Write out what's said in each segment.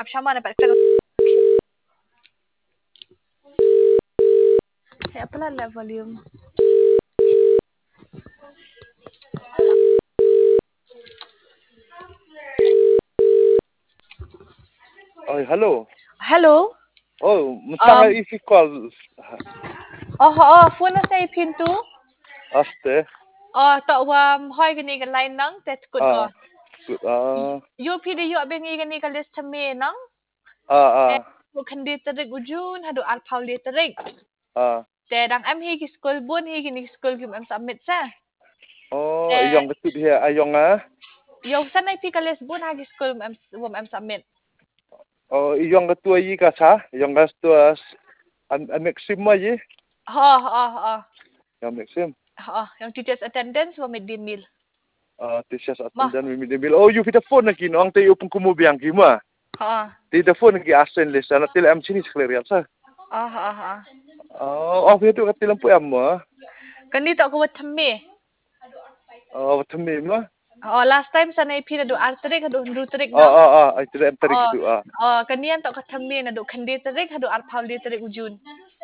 sama na pa. Apa lah volume? Oh, hello. Hello? Oh, mustang isi call. Phone na sa pintu. Aste. Hoy gani ka line nang tet kun You pidi you abeng gani ka list me nang. Ko kandi tarik ujun hadu al pauli tarik. Te dang am hi ki school bun hi gini school kim am submit sa. Oh, iyong ketut dia ayong Yo sanay pi ka list bun ha ki school am submit. Oh, iyong ketua yi ka sa? Iyong ketua an maxim yi? Yang maxim. Yang teachers attendance wa midday meal. Teachers attendance wa midday meal. Oh, you fit phone na kino ang tayo pun kumubiang kima. Ti the phone ki asen list na til am sini sekalian sa. Oh, itu katilang po am mo. Kanito ko watame. Watame mo. Last time sanay pi na do arterik hadu tarik na. Ay tidak tarik itu. Kanian to katame na do kandi tarik hadu arpauli tarik ujun.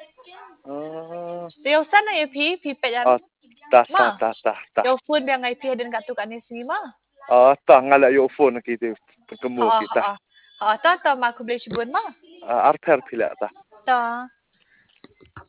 Yo sanay pi pejan. Ta. Yo phone biang ai pi den katu kan ni ma. Ta ngala yo phone kita kemu kita. Ta ma ku boleh sebut ma. Arter pila ta. Ta.